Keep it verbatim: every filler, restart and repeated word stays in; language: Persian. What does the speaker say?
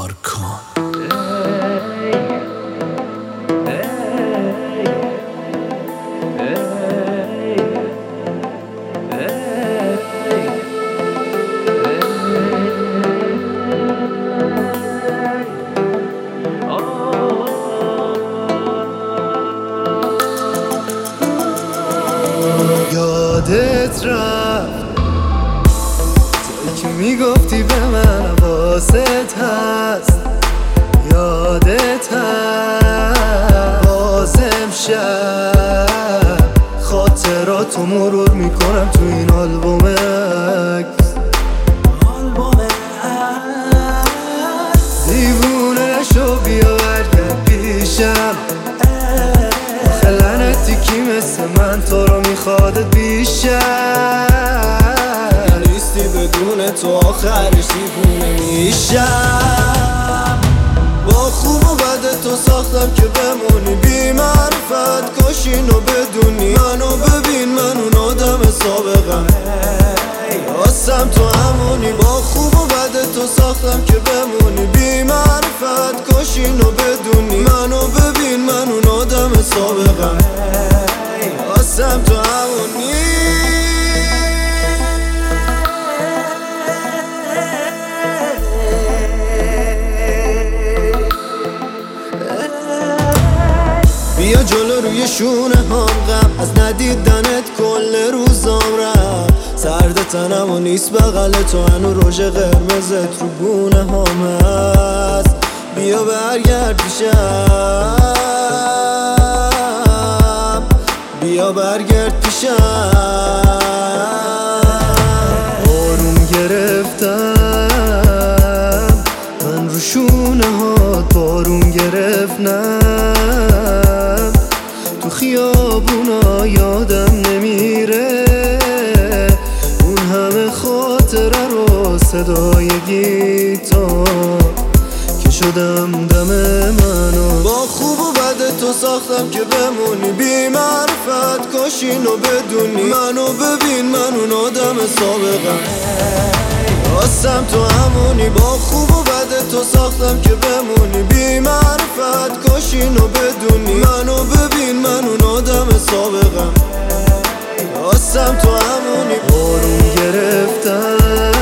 آرکان. یادت رفت توی که میگفتی به من حواست هست، یادت هست. باز امشب خاطراتو مرور میکنم تو این آلبوم عکس. دیوونه نشو بیا برگرد پیشم، آخه لعنتی کی مثل من تو رو میخوادت بیشتر. نیستی بدون تو آخرش دیوونه میشم. با خوب و بد تو ساختم که بمونی بی معرفت، کاش اینو بدونی. منو ببین من اون آدم سابقم، راستم تو همونی. با خوب و بد تو ساختم که بمونی بی معرفت، کاش اینو بدونی. منو ببین من اون آدم سابقم، راستم تو همونی. بیا جلو روی شونه هم غم، از ندیدنت کل روزام رفت. سرد تنم و نیست بغل تو، هنو روژ قرمزت رو گونه هم هست. بیا برگرد پیشم، بیا برگرد پیشم. آروم گرفتم من رو شونه ها، بارون گرفتم تو خیابونا. یادم نمیره اون همه خاطره رو، صدای گیتار که شدم دم منو. با خوب و بد تو ساختم که بمونی بی معرفت، کاش اینو بدونی. منو ببین من اون آدم سابقم، راستم تو همونی. با خوب و بد تو ساختم که بمونی بی معرفت، کاش اینو بدونی. منو ببین من اون آدم سابقم، راستم تو همونی. آروم گرفتم